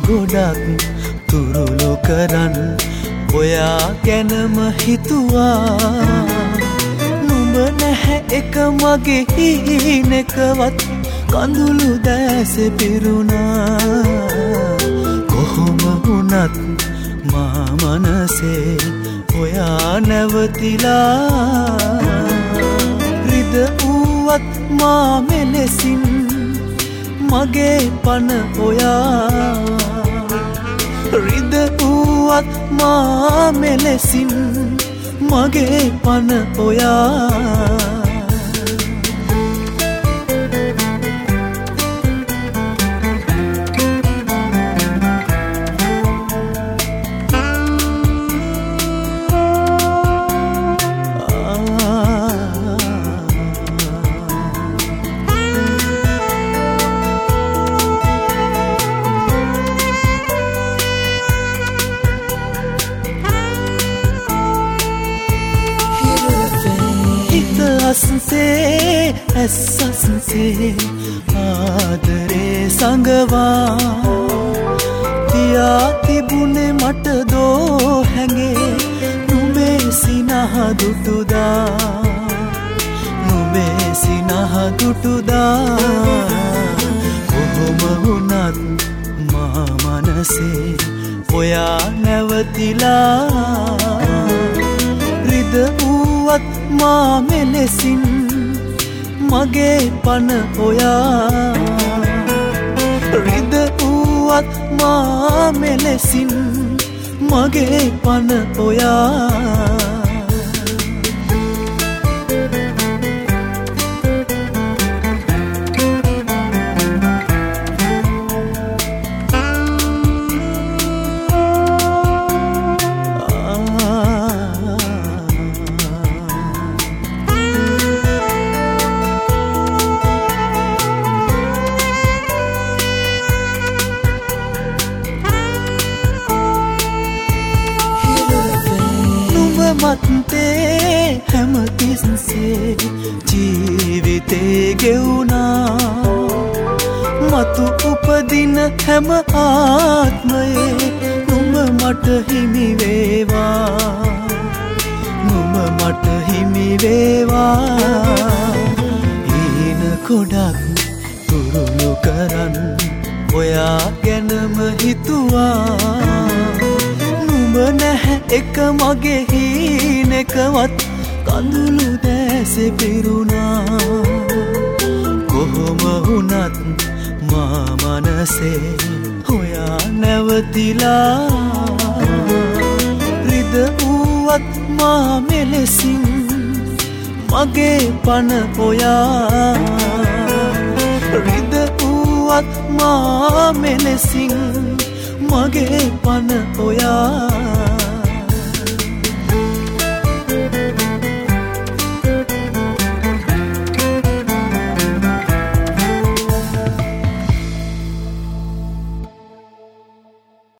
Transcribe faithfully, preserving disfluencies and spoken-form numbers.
ගොඩක් තුරුළු කරන් ඔයා ගැනම හිතුවා. නුඹ නැහැ එක මගේ හීනෙකවත් කඳුළු දැසේ පිරුණා. කොහොම වුණත් මා මනසේ ඔයා නැවතිලා. රිද වූවත් මා මෙලෙසින් මගේ පන ඔයා. රිද වූවත් මා මෙලෙසින් මගේ පන ඔයා. අස්සේ ඇස් අස්සේ ආදරේ සංගවා තියා තිබුණේ මට දෝ හැඟේ. නුඹේ සිනහ දුටුදා නුඹේ සිනහ දුටුදා. කොහොම වුණත් මා මනසේ ඔයා නැවතිලා. රිද වූවත් මා මෙලෙසින් මගේ පන ඔයා. රිද වූවත් මා මෙලෙසින් මගේ පන ඔයා. මත්තේ හැමතිස්සේ ජීවිතේ ගෙවුණා. මතු උපදින හැම ආත්මයේ නුඹ මට හිමි වේවා. නුඹ මට හිමි වේවා. හීන ගොඩක් තුරුළු කරන් ඔයා ගැනම හිතුවා. නුඹ නැහැ එක මගේ හීනෙකවත් කඳුළු දැසේ පිරුණා. කොහොම වුණත් මා මනසේ ඔයා නැවතිලා. රිද වූවත් මා මෙලෙසින් මගේ පන ඔයා. රිද වූවත් මා මෙලෙසින් මගේ පන ඔයා.